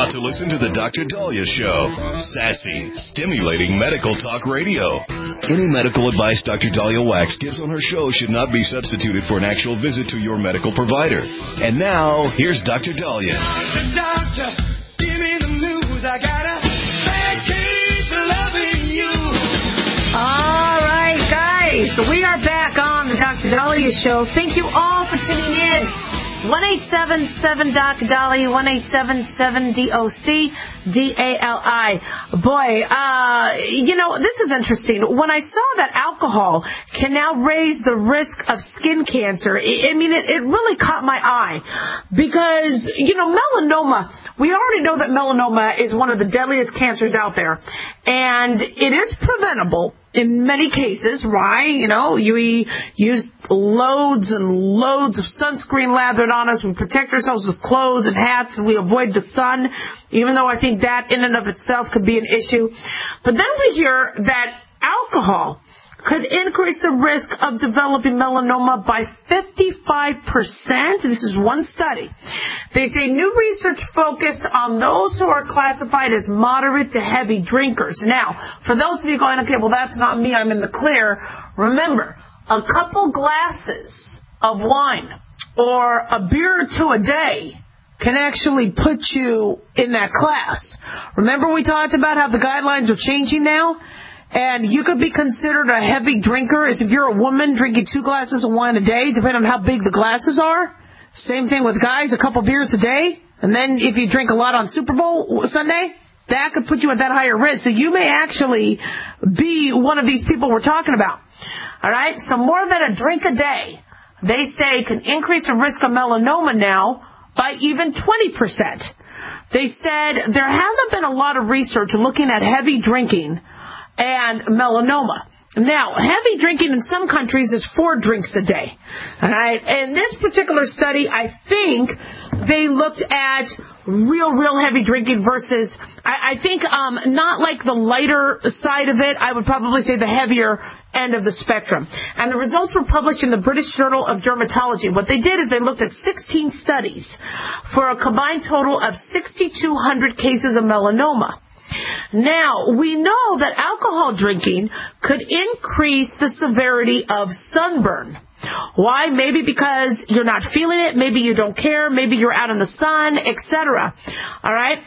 about to listen to the Dr. Daliah Show. Sassy, stimulating medical talk radio. Any medical advice Dr. Daliah Wax gives on her show should not be substituted for an actual visit to your medical provider. And now, here's Dr. Daliah. Doctor, give me the news. I got a bad case of loving you. All right, guys. We are back on the Dr. Daliah Show. Thank you all for tuning in. 1-877-DOC-DALI, 1-877-DOC-DALI. Boy, this is interesting. When I saw that alcohol can now raise the risk of skin cancer, it really caught my eye. Because, melanoma, we already know that melanoma is one of the deadliest cancers out there. And it is preventable. In many cases, right? You use loads and loads of sunscreen lathered on us. We protect ourselves with clothes and hats, and we avoid the sun, even though I think that in and of itself could be an issue. But then we hear that alcohol could increase the risk of developing melanoma by 55%. This is one study. They say new research focused on those who are classified as moderate to heavy drinkers. Now, for those of you going, okay, well, that's not me, I'm in the clear. Remember, a couple glasses of wine or a beer or two a day can actually put you in that class. Remember we talked about how the guidelines are changing now? And you could be considered a heavy drinker as if you're a woman drinking 2 glasses of wine a day, depending on how big the glasses are. Same thing with guys, a couple beers a day. And then if you drink a lot on Super Bowl Sunday, that could put you at that higher risk. So you may actually be one of these people we're talking about. All right? So more than a drink a day, they say, can increase the risk of melanoma now by even 20%. They said there hasn't been a lot of research looking at heavy drinking and melanoma. Now, heavy drinking in some countries is 4 drinks a day. All right? In this particular study, I think they looked at real heavy drinking versus, I think, not like the lighter side of it. I would probably say the heavier end of the spectrum. And the results were published in the British Journal of Dermatology. What they did is they looked at 16 studies for a combined total of 6,200 cases of melanoma. Now, we know that alcohol drinking could increase the severity of sunburn. Why? Maybe because you're not feeling it. Maybe you don't care. Maybe you're out in the sun, etc. All right?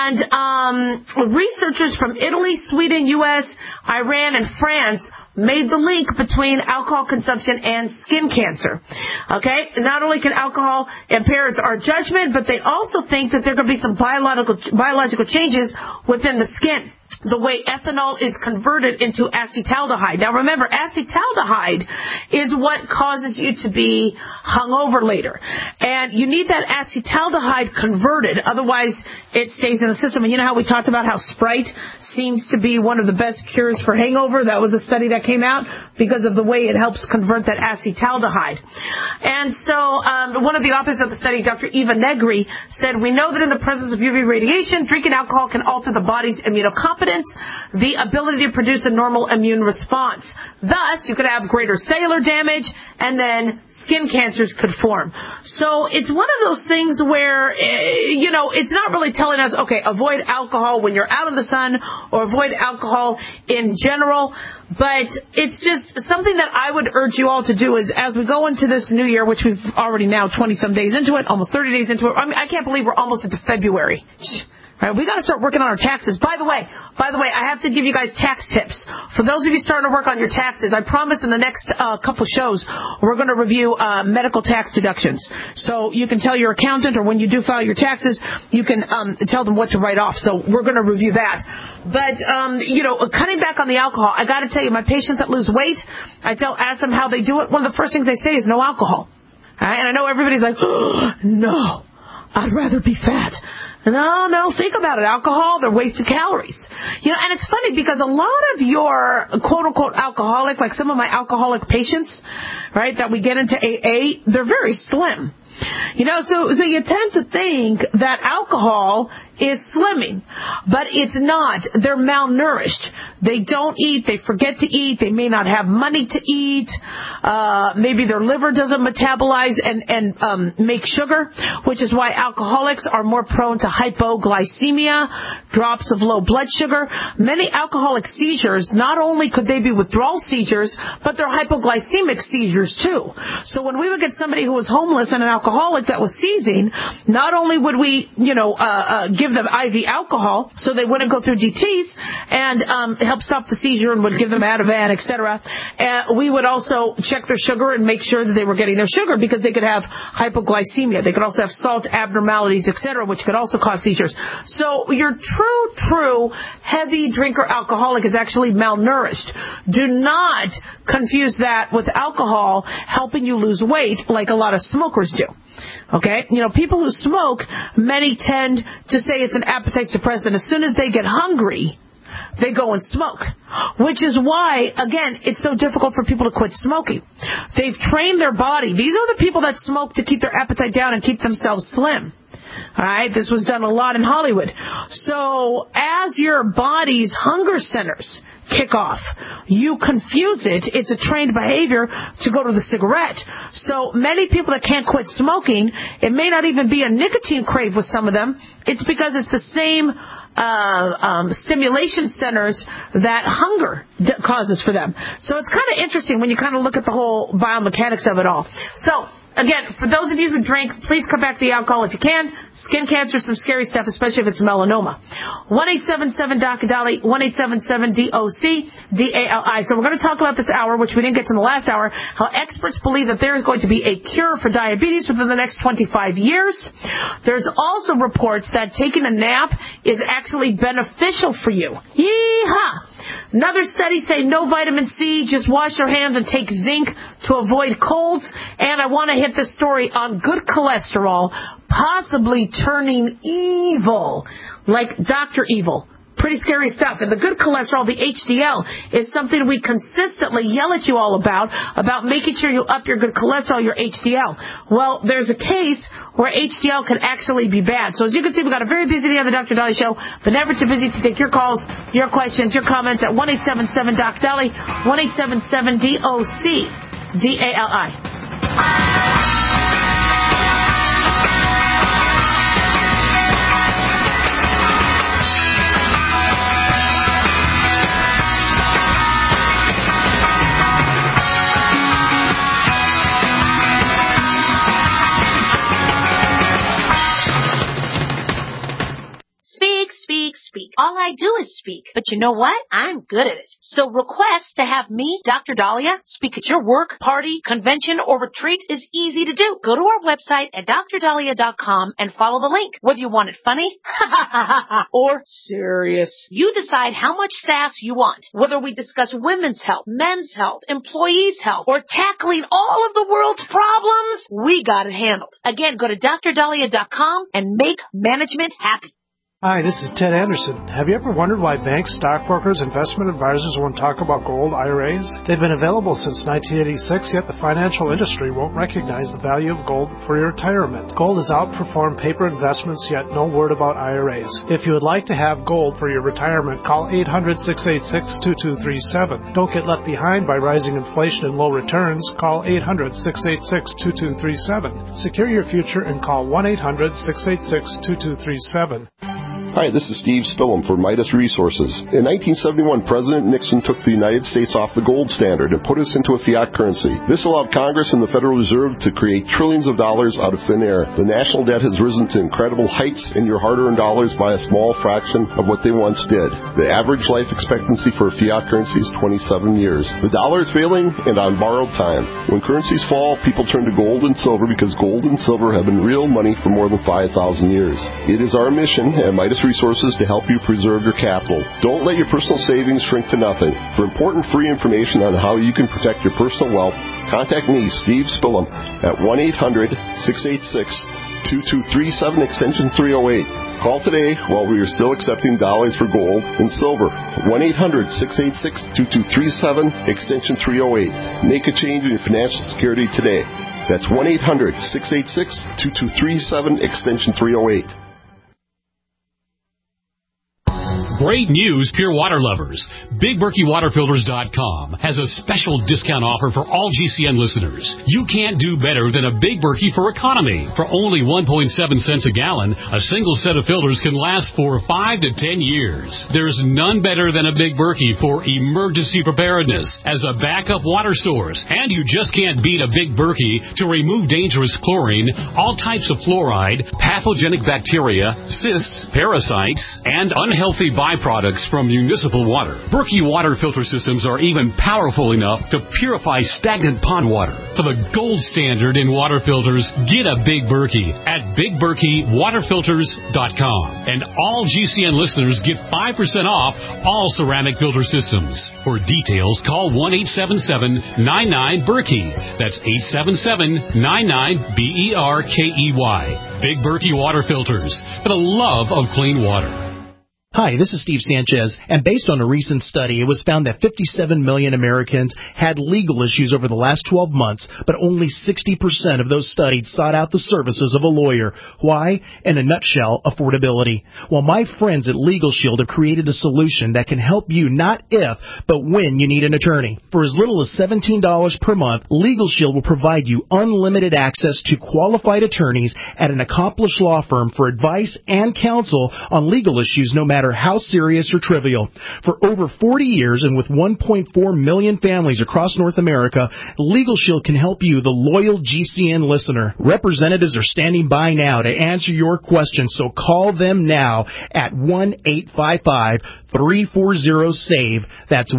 And researchers from Italy, Sweden, U.S., Iran, and France made the link between alcohol consumption and skin cancer. Okay? Not only can alcohol impair our judgment, but they also think that there could be some biological changes within the skin. The way ethanol is converted into acetaldehyde. Now remember, acetaldehyde is what causes you to be hungover later. And you need that acetaldehyde converted, otherwise it stays in the system. And you know how we talked about how Sprite seems to be one of the best cures for hangover? That was a study that came out because of the way it helps convert that acetaldehyde. And so one of the authors of the study, Dr. Eva Negri, said, we know that in the presence of UV radiation, drinking alcohol can alter the body's immunocompetence, the ability to produce a normal immune response. Thus, you could have greater cellular damage, and then skin cancers could form. So it's one of those things where, it's not really telling us, okay, avoid alcohol when you're out in the sun, or avoid alcohol in general, but it's just something that I would urge you all to do is, as we go into this new year, which we've already now 20-some days into it, almost 30 days into it. I mean, I can't believe we're almost into February. All right, we got to start working on our taxes. By the way, I have to give you guys tax tips. For those of you starting to work on your taxes, I promise in the next couple shows, we're going to review medical tax deductions. So you can tell your accountant, or when you do file your taxes, you can tell them what to write off. So we're going to review that. But, cutting back on the alcohol, I got to tell you, my patients that lose weight, ask them how they do it. One of the first things they say is no alcohol. All right? And I know everybody's like, oh, no, I'd rather be fat. No, think about it. Alcohol, they're wasted calories. And it's funny because a lot of your quote-unquote alcoholic, like some of my alcoholic patients, right, that we get into AA, they're very slim. So you tend to think that alcohol is slimming, but it's not. They're malnourished. They don't eat. They forget to eat. They may not have money to eat. Maybe their liver doesn't metabolize and make sugar, which is why alcoholics are more prone to hypoglycemia, drops of low blood sugar. Many alcoholic seizures, not only could they be withdrawal seizures, but they're hypoglycemic seizures too. So when we would get somebody who was homeless and an alcoholic that was seizing, not only would we, give them IV alcohol so they wouldn't go through DTs and help stop the seizure and would give them Ativan, etc. We would also check their sugar and make sure that they were getting their sugar because they could have hypoglycemia. They could also have salt abnormalities, etc., which could also cause seizures. So your true heavy drinker alcoholic is actually malnourished. Do not confuse that with alcohol helping you lose weight like a lot of smokers do. Okay? People who smoke, many tend to say it's an appetite suppressant. As soon as they get hungry, they go and smoke, which is why, again, it's so difficult for people to quit smoking. They've trained their body. These are the people that smoke to keep their appetite down and keep themselves slim. All right? This was done a lot in Hollywood. So as your body's hunger centers kick off, you confuse it. It's a trained behavior to go to the cigarette. So many people that can't quit smoking, it may not even be a nicotine crave with some of them. It's because it's the same stimulation centers that hunger causes for them. So it's kind of interesting when you kind of look at the whole biomechanics of it all. So again, for those of you who drink, please cut back the alcohol if you can. Skin cancer is some scary stuff, especially if it's melanoma. 1-877-DOC-DALI, 1-877-DOC-DALI. So we're going to talk about this hour, which we didn't get to in the last hour, how experts believe that there is going to be a cure for diabetes within the next 25 years. There's also reports that taking a nap is actually beneficial for you. Yee-haw! Another study say no vitamin C, just wash your hands and take zinc to avoid colds. And I want to hit this story on good cholesterol possibly turning evil, like Dr. Evil. Pretty scary stuff. And the good cholesterol, the HDL, is something we consistently yell at you all about making sure you up your good cholesterol, your HDL. Well, there's a case where HDL can actually be bad. So as you can see, we've got a very busy day on the Dr. Dolly Show, but never too busy to take your calls, your questions, your comments at 1-877-DOC-DOLLY, 1-877-DOC-DALI. Speak. All I do is speak. But you know what? I'm good at it. So request to have me, Dr. Dahlia, speak at your work, party, convention, or retreat is easy to do. Go to our website at drdahlia.com and follow the link. Whether you want it funny or serious, you decide how much sass you want. Whether we discuss women's health, men's health, employees' health, or tackling all of the world's problems, we got it handled. Again, go to drdahlia.com and make management happy. Hi, this is Ted Anderson. Have you ever wondered why banks, stockbrokers, investment advisors won't talk about gold IRAs? They've been available since 1986, yet the financial industry won't recognize the value of gold for your retirement. Gold has outperformed paper investments, yet no word about IRAs. If you would like to have gold for your retirement, call 800-686-2237. Don't get left behind by rising inflation and low returns. Call 800-686-2237. Secure your future and call 1-800-686-2237. Hi, this is Steve Spillum for Midas Resources. In 1971, President Nixon took the United States off the gold standard and put us into a fiat currency. This allowed Congress and the Federal Reserve to create trillions of dollars out of thin air. The national debt has risen to incredible heights, and your hard-earned dollars by a small fraction of what they once did. The average life expectancy for a fiat currency is 27 years. The dollar is failing and on borrowed time. When currencies fall, people turn to gold and silver because gold and silver have been real money for more than 5,000 years. It is our mission at Midas Resources to help you preserve your capital. Don't let your personal savings shrink to nothing. For important free information on how you can protect your personal wealth, contact me, Steve Spillum, at 1-800-686-2237, extension 308. Call today while we are still accepting dollars for gold and silver. 1-800-686-2237, extension 308. Make a change in your financial security today. That's 1-800-686-2237, extension 308. Great news, pure water lovers. BigBerkeyWaterFilters.com has a special discount offer for all GCN listeners. You can't do better than a Big Berkey for economy. For only 1.7 cents a gallon, a single set of filters can last for 5 to 10 years. There's none better than a Big Berkey for emergency preparedness as a backup water source. And you just can't beat a Big Berkey to remove dangerous chlorine, all types of fluoride, pathogenic bacteria, cysts, parasites, and unhealthy byproducts from municipal water. Berkey water filter systems are even powerful enough to purify stagnant pond water. For the gold standard in water filters, get a Big Berkey at BigBerkeyWaterFilters.com. And all GCN listeners get 5% off all ceramic filter systems. For details, call 1-877-99-BERKEY. That's 877-99-BERKEY. Big Berkey Water Filters, for the love of clean water. Hi, this is Steve Sanchez, and based on a recent study, it was found that 57 million Americans had legal issues over the last 12 months, but only 60% of those studied sought out the services of a lawyer. Why? In a nutshell, affordability. Well, my friends at Legal Shield have created a solution that can help you not if, but when you need an attorney. For as little as $17 per month, Legal Shield will provide you unlimited access to qualified attorneys at an accomplished law firm for advice and counsel on legal issues, no matter how serious or trivial. For over 40 years and with 1.4 million families across North America, Legal Shield can help you, the loyal GCN listener. Representatives are standing by now to answer your questions, so call them now at 1-855-340-SAVE. That's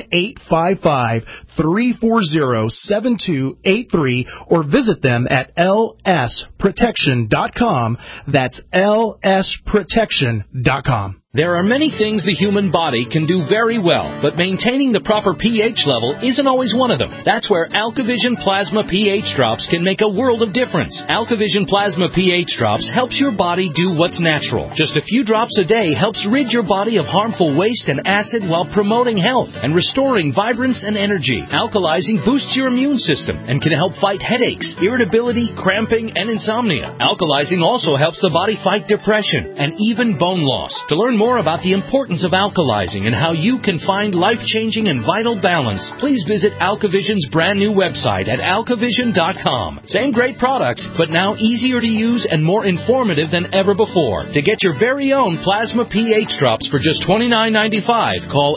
1-855-340-7283, or visit them at lsprotection.com. That's lsprotection.com. There are many things the human body can do very well, but maintaining the proper pH level isn't always one of them. That's where AlkaVision Plasma pH Drops can make a world of difference. AlkaVision Plasma pH Drops helps your body do what's natural. Just a few drops a day helps rid your body of harmful waste and acid while promoting health and restoring vibrance and energy. Alkalizing boosts your immune system and can help fight headaches, irritability, cramping, and insomnia. Alkalizing also helps the body fight depression and even bone loss. To learn more about the importance of alkalizing and how you can find life-changing and vital balance, please visit AlkaVision's brand new website at alkavision.com. Same great products, but now easier to use and more informative than ever before. To get your very own Plasma pH Drops for just $29.95, call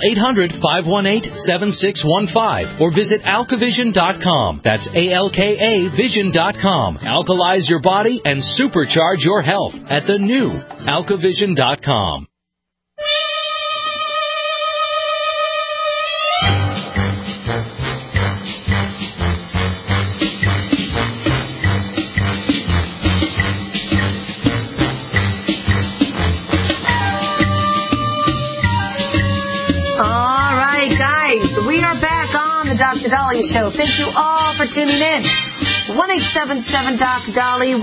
800-518-7615 or visit alkavision.com. That's ALKAvision.com. Alkalize your body and supercharge your health at the new alkavision.com. Dr. Dahlia Show. Thank you all for tuning in. 1-877-DOC-DOLLY,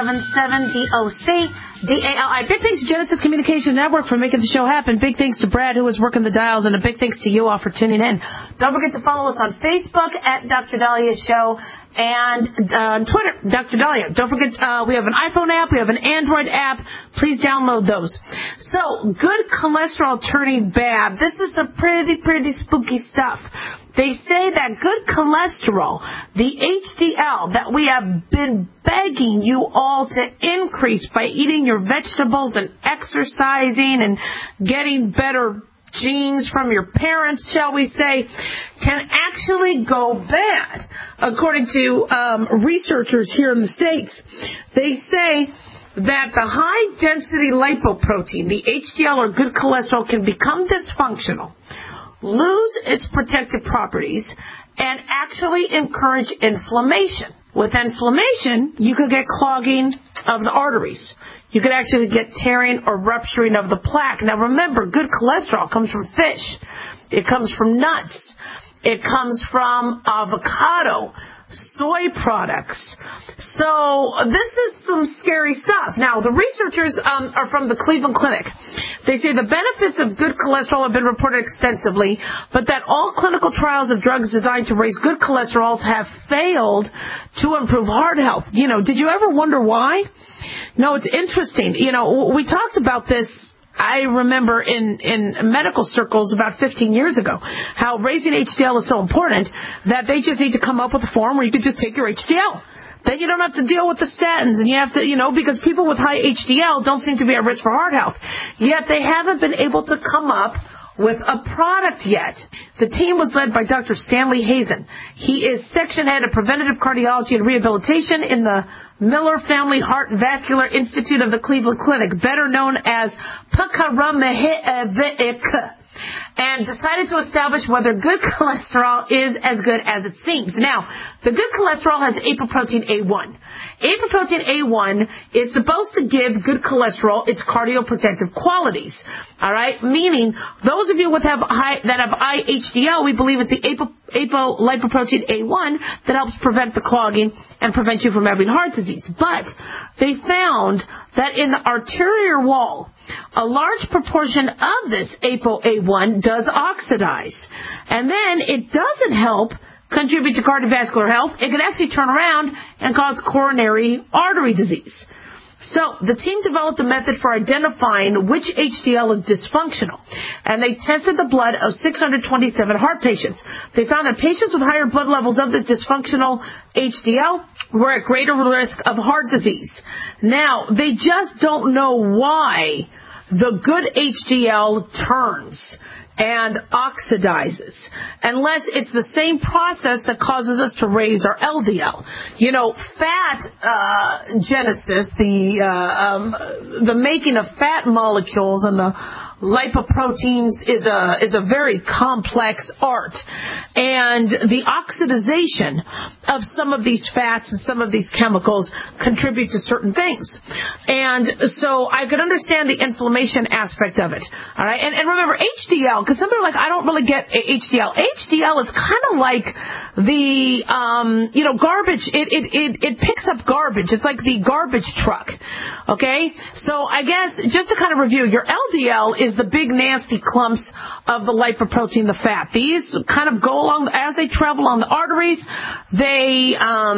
1-877-DOC-DALI. Big thanks to Genesis Communication Network for making the show happen. Big thanks to Brad, who was working the dials, and a big thanks to you all for tuning in. Don't forget to follow us on Facebook at Dr. Dahlia Show and on Twitter, Dr. Dahlia. Don't forget, we have an iPhone app, we have an Android app. Please download those. So, good cholesterol turning bad. This is some pretty spooky stuff. They say that good cholesterol, the HDL, that we have been begging you all to increase by eating your vegetables and exercising and getting better genes from your parents, shall we say, can actually go bad. According to researchers here in the States, they say that the high-density lipoprotein, the HDL or good cholesterol, can become dysfunctional, lose its protective properties, and actually encourage inflammation. With inflammation, you could get clogging of the arteries. You could actually get tearing or rupturing of the plaque. Now remember, good cholesterol comes from fish. It comes from nuts. It comes from avocado, soy products. So this is some scary stuff. Now, the researchers are from the Cleveland Clinic. They say the benefits of good cholesterol have been reported extensively, but that all clinical trials of drugs designed to raise good cholesterols have failed to improve heart health. You know, did you ever wonder why? No, it's interesting. You know, we talked about this I remember in medical circles about 15 years ago how raising HDL is so important that they just need to come up with a form where you can just take your HDL. Then you don't have to deal with the statins, and you have to, because people with high HDL don't seem to be at risk for heart health. Yet they haven't been able to come up with a product yet. The team was led by Dr. Stanley Hazen. He is section head of preventative cardiology and rehabilitation in the Miller Family Heart and Vascular Institute of the Cleveland Clinic, better known as Pakaramahik, and decided to establish whether good cholesterol is as good as it seems. Now, the good cholesterol has apoprotein A1. Apoprotein A1 is supposed to give good cholesterol its cardioprotective qualities. All right, meaning those of you that have high HDL, we believe it's the apolipoprotein A1 that helps prevent the clogging and prevent you from having heart disease. But they found that in the arterial wall, a large proportion of this ApoA1 does oxidize. And then it doesn't help contribute to cardiovascular health. It can actually turn around and cause coronary artery disease. So the team developed a method for identifying which HDL is dysfunctional, and they tested the blood of 627 heart patients. They found that patients with higher blood levels of the dysfunctional HDL were at greater risk of heart disease. Now, they just don't know why the good HDL turns and oxidizes, unless it's the same process that causes us to raise our LDL. Fat genesis, the making of fat molecules and the lipoproteins is a very complex art, and the oxidization of some of these fats and some of these chemicals contribute to certain things. And so I could understand the inflammation aspect of it. All right, and remember HDL, because some people are like, I don't really get HDL. HDL is kind of like the garbage. It picks up garbage. It's like the garbage truck. Okay, so I guess just to kind of review, your LDL is the big nasty clumps of the lipoprotein, the fat. These kind of go along as they travel along the arteries. They,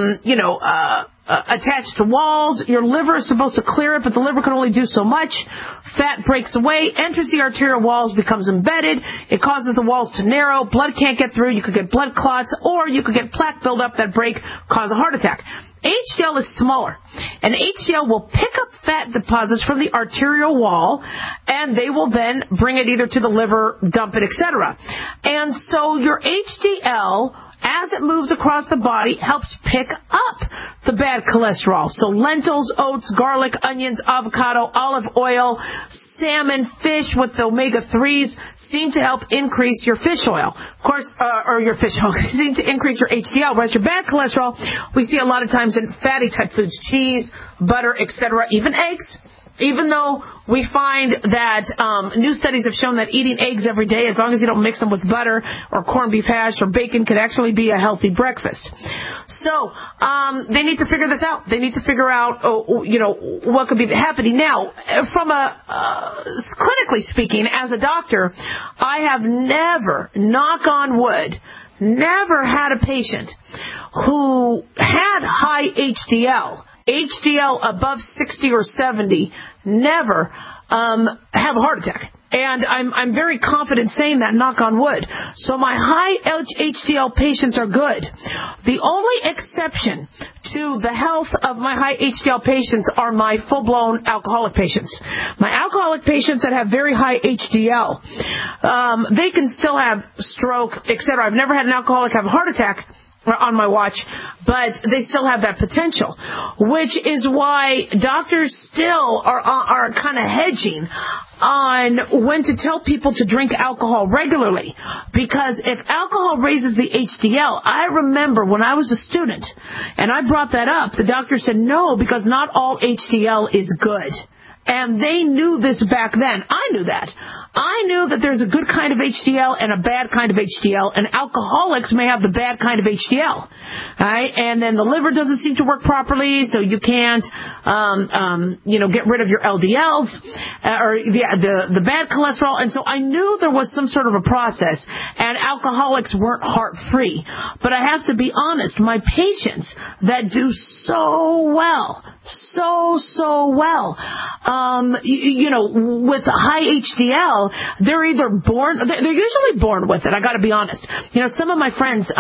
attached to walls. Your liver is supposed to clear it, but the liver can only do so much. Fat breaks away, enters the arterial walls, becomes embedded. It causes the walls to narrow. Blood can't get through. You could get blood clots, or you could get plaque buildup that break, cause a heart attack. HDL is smaller, and HDL will pick up fat deposits from the arterial wall, and they will then bring it either to the liver, dump it, etc. And so your HDL, as it moves across the body, helps pick up the bad cholesterol. So lentils, oats, garlic, onions, avocado, olive oil, salmon, fish with the omega-3s seem to help increase your fish oil. Of course, or your fish oil seem to increase your HDL. Whereas your bad cholesterol, we see a lot of times in fatty type foods, cheese, butter, etc., even eggs. Even though we find that new studies have shown that eating eggs every day, as long as you don't mix them with butter or corned beef hash or bacon, could actually be a healthy breakfast. So they need to figure this out. They need to figure out, what could be happening. Now, from clinically speaking, as a doctor, I have never, knock on wood, never had a patient who had high HDL above 60 or 70, never have a heart attack. And I'm very confident saying that, knock on wood. So my high HDL patients are good. The only exception to the health of my high HDL patients are my full-blown alcoholic patients. My alcoholic patients that have very high HDL, they can still have stroke, etc. I've never had an alcoholic have a heart attack on my watch, but they still have that potential, which is why doctors still are kind of hedging on when to tell people to drink alcohol regularly, because if alcohol raises the HDL, I remember when I was a student and I brought that up, the doctor said no, because not all HDL is good. And they knew this back then. I knew that. I knew that there's a good kind of HDL and a bad kind of HDL, and alcoholics may have the bad kind of HDL. Right? And then the liver doesn't seem to work properly, so you can't, get rid of your LDLs, or the bad cholesterol. And so I knew there was some sort of a process, and alcoholics weren't heart-free. But I have to be honest, my patients that do so well, so well. With high HDL, they're usually born with it. I got to be honest. Some of my friends,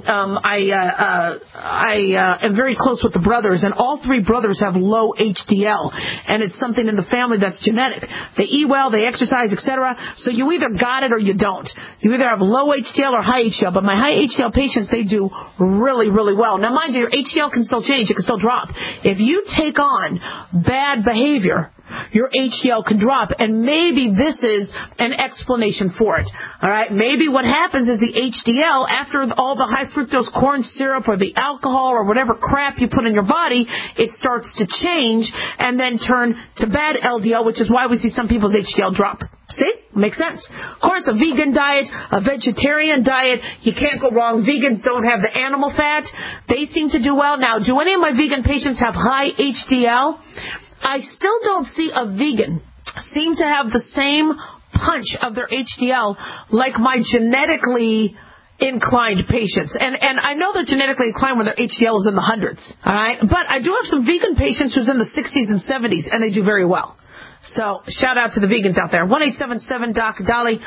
I am very close with the brothers, and all three brothers have low HDL, and it's something in the family that's genetic. They eat well, they exercise, etc. So you either got it or you don't. You either have low HDL or high HDL. But my high HDL patients, they do really, really well. Now, mind you, your HDL can still change. It can still drop. If you take on bad behavior, your HDL can drop, and maybe this is an explanation for it. All right, maybe what happens is the HDL, after all the high fructose corn syrup or the alcohol or whatever crap you put in your body, it starts to change and then turn to bad LDL, which is why we see some people's HDL drop. See? Makes sense. Of course, a vegan diet, a vegetarian diet, you can't go wrong. Vegans don't have the animal fat. They seem to do well. Now, do any of my vegan patients have high HDL? I still don't see a vegan seem to have the same punch of their HDL like my genetically inclined patients. And I know they're genetically inclined when their HDL is in the hundreds. All right? But I do have some vegan patients who's in the 60s and 70s, and they do very well. So, shout out to the vegans out there. 1-877-DOC-DALI,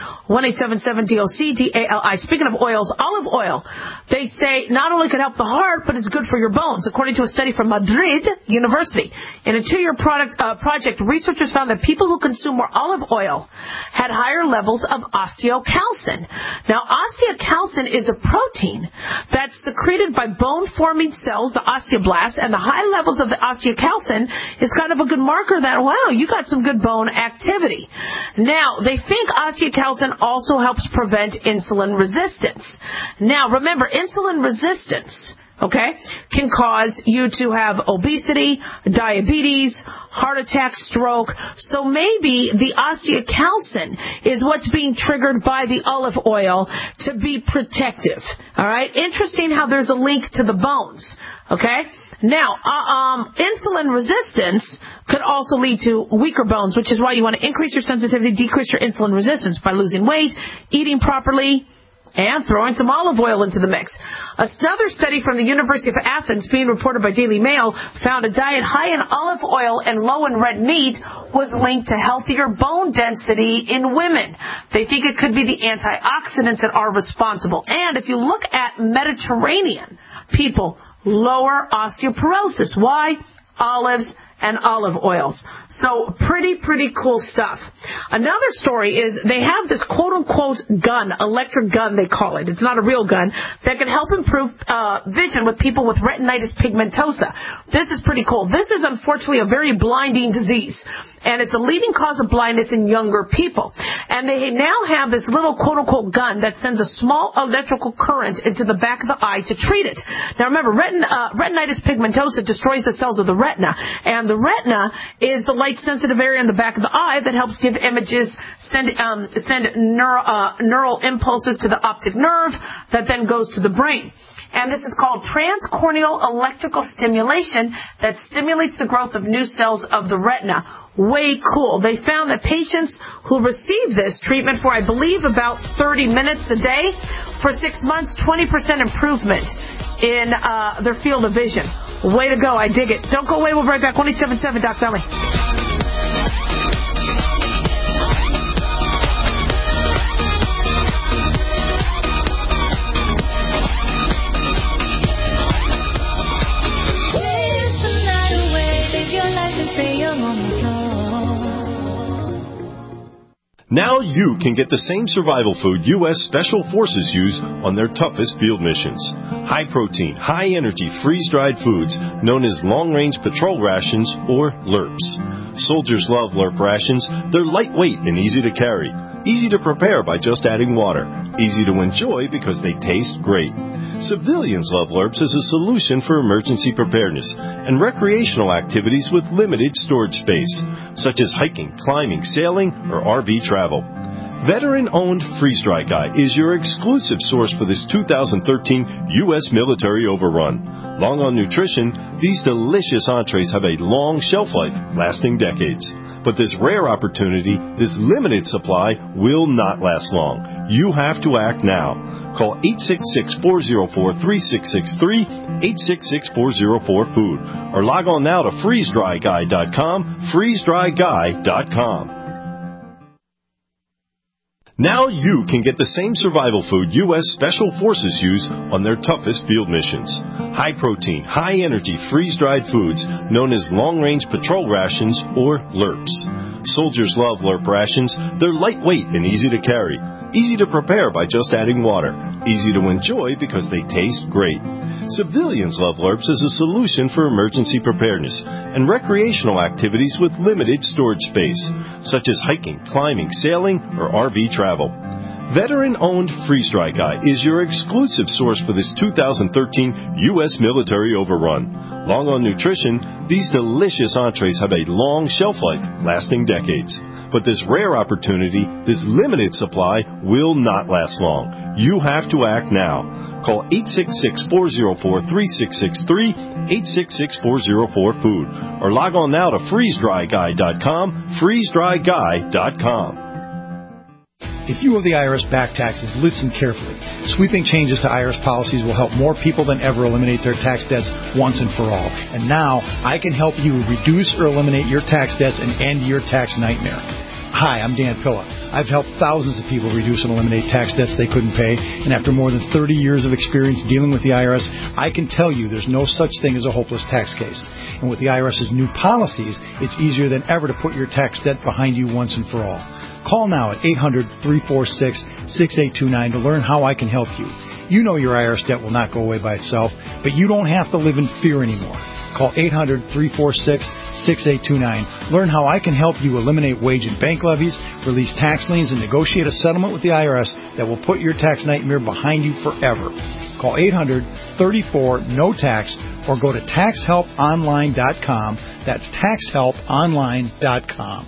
1-877-DOC-DALI. Speaking of oils, olive oil, they say not only can help the heart, but it's good for your bones, according to a study from Madrid University. In a 2-year project, researchers found that people who consume more olive oil had higher levels of osteocalcin. Now, osteocalcin is a protein that's secreted by bone-forming cells, the osteoblasts, and the high levels of the osteocalcin is kind of a good marker that, wow, you got some good bone activity. Now, they think osteocalcin also helps prevent insulin resistance. Now, remember, insulin resistance, can cause you to have obesity, diabetes, heart attack, stroke. So maybe the osteocalcin is what's being triggered by the olive oil to be protective. All right? Interesting how there's a link to the bones. Now, insulin resistance could also lead to weaker bones, which is why you want to increase your sensitivity, decrease your insulin resistance by losing weight, eating properly, and throwing some olive oil into the mix. Another study from the University of Athens, being reported by Daily Mail, found a diet high in olive oil and low in red meat was linked to healthier bone density in women. They think it could be the antioxidants that are responsible. And if you look at Mediterranean people, lower osteoporosis. Why? Olives and olive oils. So pretty cool stuff. Another story is they have this quote-unquote gun, electric gun they call it. It's not a real gun, that can help improve vision with people with retinitis pigmentosa. This is pretty cool. This is unfortunately a very blinding disease, and it's a leading cause of blindness in younger people. And they now have this little quote-unquote gun that sends a small electrical current into the back of the eye to treat it. Now remember, retinitis pigmentosa destroys the cells of the retina, and the retina is the light-sensitive area in the back of the eye that helps give images, send neural impulses to the optic nerve that then goes to the brain. And this is called transcorneal electrical stimulation that stimulates the growth of new cells of the retina. Way cool. They found that patients who receive this treatment for, I believe, about 30 minutes a day for 6 months, 20% improvement in their field of vision. Way to go. I dig it. Don't go away. We'll be right back. 1-877-DOC-DALI. Now you can get the same survival food U.S. Special Forces use on their toughest field missions. High-protein, high-energy, freeze-dried foods known as long-range patrol rations, or LRRPs. Soldiers love LRRP rations. They're lightweight and easy to carry. Easy to prepare by just adding water. Easy to enjoy because they taste great. Civilians love LRRPs as a solution for emergency preparedness and recreational activities with limited storage space, such as hiking, climbing, sailing, or RV travel. Veteran-owned Freeze Dry Guy is your exclusive source for this 2013 U.S. military overrun. Long on nutrition, these delicious entrees have a long shelf life, lasting decades. But this rare opportunity, this limited supply, will not last long. You have to act now. Call 866-404-3663, 866-404-FOOD, or log on now to freezedryguy.com, freezedryguy.com. Now you can get the same survival food U.S. Special Forces use on their toughest field missions. High-protein, high-energy, freeze-dried foods known as long-range patrol rations, or LRPs. Soldiers love LRP rations. They're lightweight and easy to carry. Easy to prepare by just adding water. Easy to enjoy because they taste great. Civilians love LRPs as a solution for emergency preparedness and recreational activities with limited storage space, such as hiking, climbing, sailing, or RV travel. Veteran-owned Freeze Dry Guy is your exclusive source for this 2013 U.S. military overrun. Long on nutrition, these delicious entrees have a long shelf life, lasting decades. But this rare opportunity, this limited supply, will not last long. You have to act now. Call 866-404-3663, 866-404-FOOD, or log on now to freezedryguy.com, freezedryguy.com. If you owe the IRS back taxes, listen carefully. Sweeping changes to IRS policies will help more people than ever eliminate their tax debts once and for all. And now, I can help you reduce or eliminate your tax debts and end your tax nightmare. Hi, I'm Dan Pilla. I've helped thousands of people reduce and eliminate tax debts they couldn't pay, and after more than 30 years of experience dealing with the IRS, I can tell you there's no such thing as a hopeless tax case. And with the IRS's new policies, it's easier than ever to put your tax debt behind you once and for all. Call now at 800-346-6829 to learn how I can help you. You know your IRS debt will not go away by itself, but you don't have to live in fear anymore. Call 800-346-6829. Learn how I can help you eliminate wage and bank levies, release tax liens, and negotiate a settlement with the IRS that will put your tax nightmare behind you forever. Call 800-34-NO-TAX or go to taxhelponline.com. That's taxhelponline.com.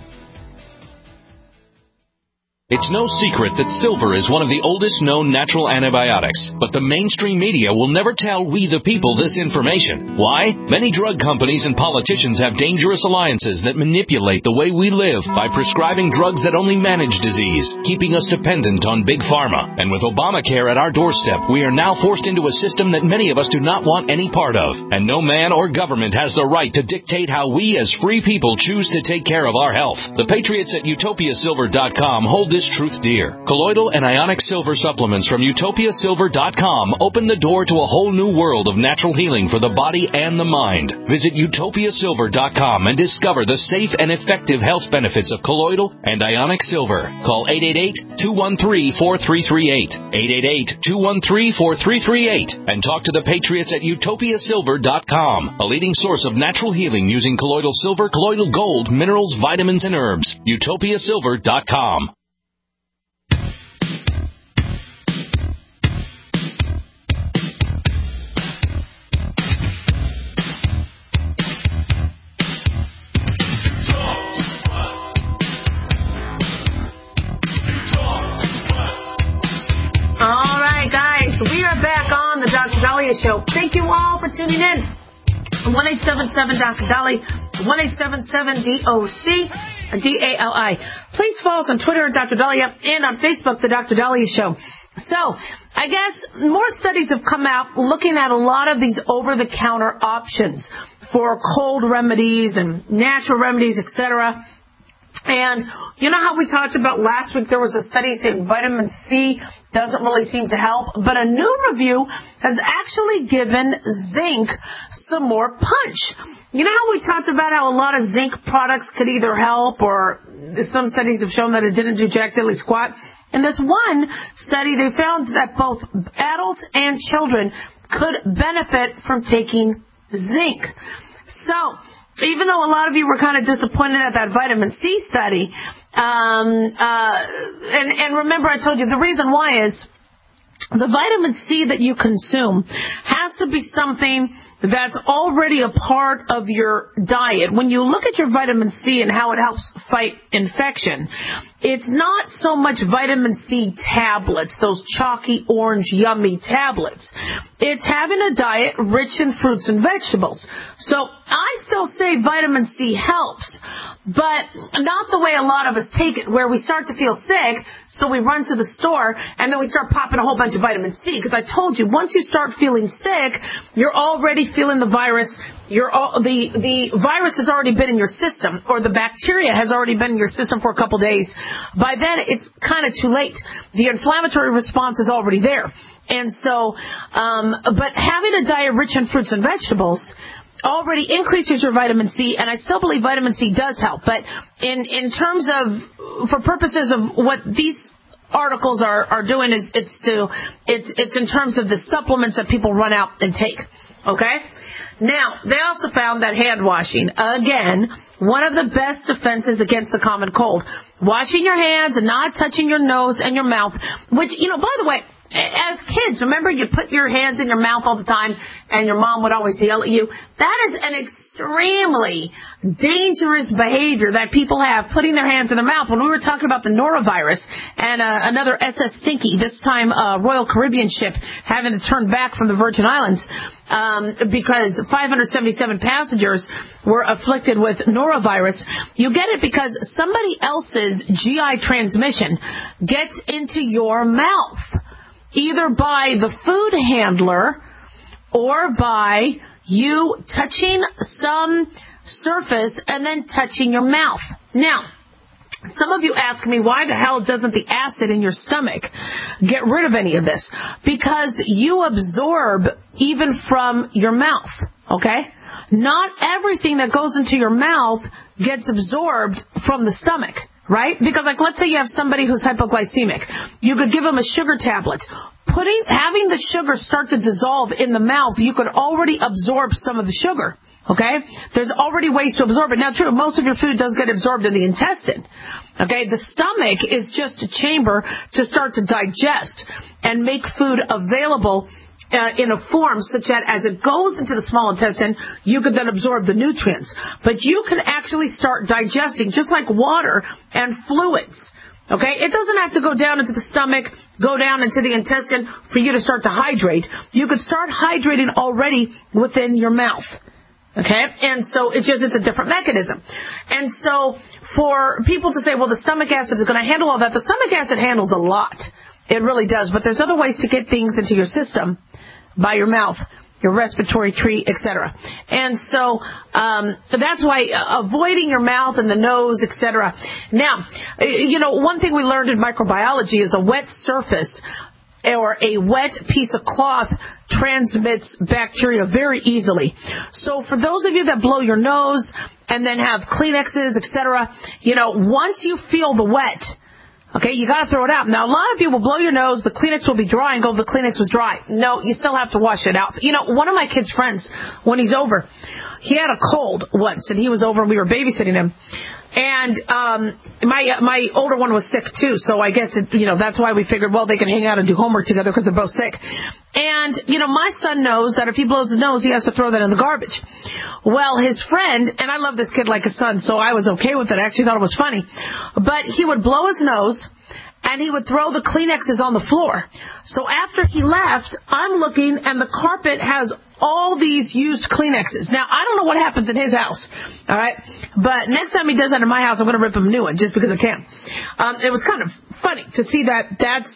It's no secret that silver is one of the oldest known natural antibiotics, but the mainstream media will never tell we the people this information. Why? Many drug companies and politicians have dangerous alliances that manipulate the way we live by prescribing drugs that only manage disease, keeping us dependent on big pharma. And with Obamacare at our doorstep, we are now forced into a system that many of us do not want any part of. And no man or government has the right to dictate how we as free people choose to take care of our health. The patriots at utopiasilver.com hold this truth dear. Colloidal and ionic silver supplements from utopiasilver.com open the door to a whole new world of natural healing for the body and the mind. Visit utopiasilver.com and discover the safe and effective health benefits of colloidal and ionic silver. Call 888-213-4338, 888-213-4338, and talk to the patriots at utopiasilver.com, a leading source of natural healing using colloidal silver, colloidal gold, minerals, vitamins, and herbs. utopiasilver.com. We are back on the Dr. Dahlia Show. Thank you all for tuning in. 1-877-Dr. Dali, 1-877-DOC-DALI. Please follow us on Twitter at Dr. Dahlia and on Facebook, The Dr. Dahlia Show. So, I guess more studies have come out looking at a lot of these over-the-counter options for cold remedies and natural remedies, etc. And you know how we talked about last week there was a study saying vitamin C doesn't really seem to help, but a new review has actually given zinc some more punch. You know how we talked about how a lot of zinc products could either help or some studies have shown that it didn't do jack diddly squat? In this one study, they found that both adults and children could benefit from taking zinc. So, even though a lot of you were kind of disappointed at that vitamin C study, and remember I told you the reason why is the vitamin C that you consume has has to be something that's already a part of your diet. When you look at your vitamin C and how it helps fight infection, it's not so much vitamin C tablets, those chalky orange yummy tablets. It's having a diet rich in fruits and vegetables. So I still say vitamin C helps, but not the way a lot of us take it, where we start to feel sick, so we run to the store, and then we start popping a whole bunch of vitamin C. Because I told you, once you start feeling sick, you're already feeling the virus. The virus has already been in your system, or the bacteria has already been in your system for a couple days. By then, it's kind of too late. The inflammatory response is already there. And so, but having a diet rich in fruits and vegetables already increases your vitamin C, and I still believe vitamin C does help. But in terms of, for purposes of what these articles are doing, is it's in terms of the supplements that people run out and take. Okay? Now, they also found that hand washing, again, one of the best defenses against the common cold. Washing your hands and not touching your nose and your mouth, which, by the way, as kids, remember you put your hands in your mouth all the time and your mom would always yell at you? That is an extremely dangerous behavior that people have, putting their hands in their mouth. When we were talking about the norovirus and another SS Stinky, this time Royal Caribbean ship having to turn back from the Virgin Islands because 577 passengers were afflicted with norovirus, you get it because somebody else's GI transmission gets into your mouth, either by the food handler or by you touching some surface and then touching your mouth. Now, some of you ask me, why the hell doesn't the acid in your stomach get rid of any of this? Because you absorb even from your mouth, okay? Not everything that goes into your mouth gets absorbed from the stomach. Right? Because, let's say you have somebody who's hypoglycemic. You could give them a sugar tablet. Having the sugar start to dissolve in the mouth, you could already absorb some of the sugar. Okay? There's already ways to absorb it. Now, true, most of your food does get absorbed in the intestine. Okay? The stomach is just a chamber to start to digest and make food available in a form such that as it goes into the small intestine, you could then absorb the nutrients. But you can actually start digesting, just like water and fluids. Okay? It doesn't have to go down into the stomach, go down into the intestine for you to start to hydrate. You could start hydrating already within your mouth. Okay? And so it's a different mechanism. And so for people to say, well, the stomach acid is going to handle all that, the stomach acid handles a lot. It really does. But there's other ways to get things into your system by your mouth, your respiratory tree, etc. And so that's why avoiding your mouth and the nose, etc. Now, one thing we learned in microbiology is a wet surface or a wet piece of cloth transmits bacteria very easily. So for those of you that blow your nose and then have Kleenexes, etc., once you feel the wet, okay, you got to throw it out. Now, a lot of you will blow your nose, the Kleenex will be dry, and go, the Kleenex was dry. No, you still have to wash it out. One of my kids' friends, when he's over, he had a cold once, and he was over, and we were babysitting him. And my older one was sick, too, so I guess, that's why we figured, well, they can hang out and do homework together because they're both sick. And, my son knows that if he blows his nose, he has to throw that in the garbage. Well, his friend, and I love this kid like a son, so I was okay with it. I actually thought it was funny. But he would blow his nose, and he would throw the Kleenexes on the floor. So after he left, I'm looking, and the carpet has all these used Kleenexes. Now, I don't know what happens in his house, all right? But next time he does that in my house, I'm going to rip him a new one just because I can. It was kind of funny to see that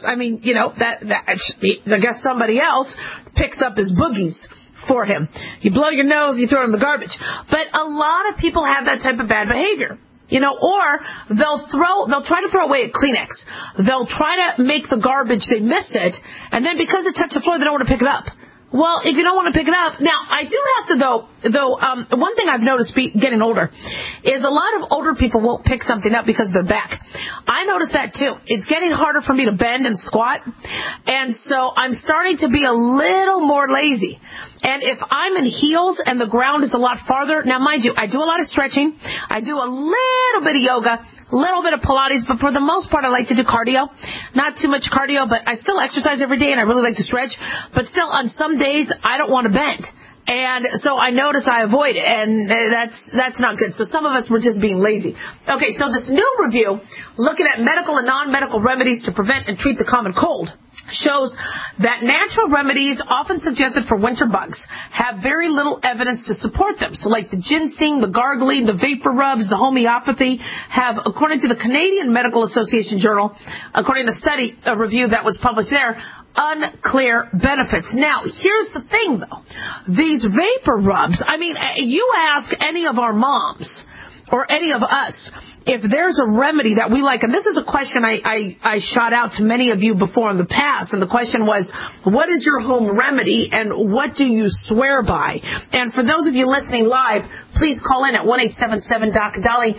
I guess somebody else picks up his boogies for him. You blow your nose, you throw it in the garbage. But a lot of people have that type of bad behavior. Or they'll try to throw away a Kleenex. They'll try to make the garbage, they miss it, and then because it touched the floor, they don't want to pick it up. Well, if you don't want to pick it up, now I do have to though one thing I've noticed getting older is a lot of older people won't pick something up because of their back. I noticed that too. It's getting harder for me to bend and squat, and so I'm starting to be a little more lazy. And if I'm in heels and the ground is a lot farther, now mind you, I do a lot of stretching, I do a little bit of yoga, a little bit of Pilates, but for the most part, I like to do cardio. Not too much cardio, but I still exercise every day, and I really like to stretch. But still, on some days, I don't want to bend. And so I notice I avoid it, and that's not good. So some of us were just being lazy. Okay, so this new review, looking at medical and non-medical remedies to prevent and treat the common cold, shows that natural remedies often suggested for winter bugs have very little evidence to support them. So like the ginseng, the gargling, the vapor rubs, the homeopathy have, according to the Canadian Medical Association Journal, according to a review that was published there, unclear benefits. Now, here's the thing, though. These vapor rubs, I mean, you ask any of our moms or any of us if there's a remedy that we like, and this is a question I shot out to many of you before in the past, and the question was, what is your home remedy and what do you swear by? And for those of you listening live, please call in at 1-877-DOC-DOLLY,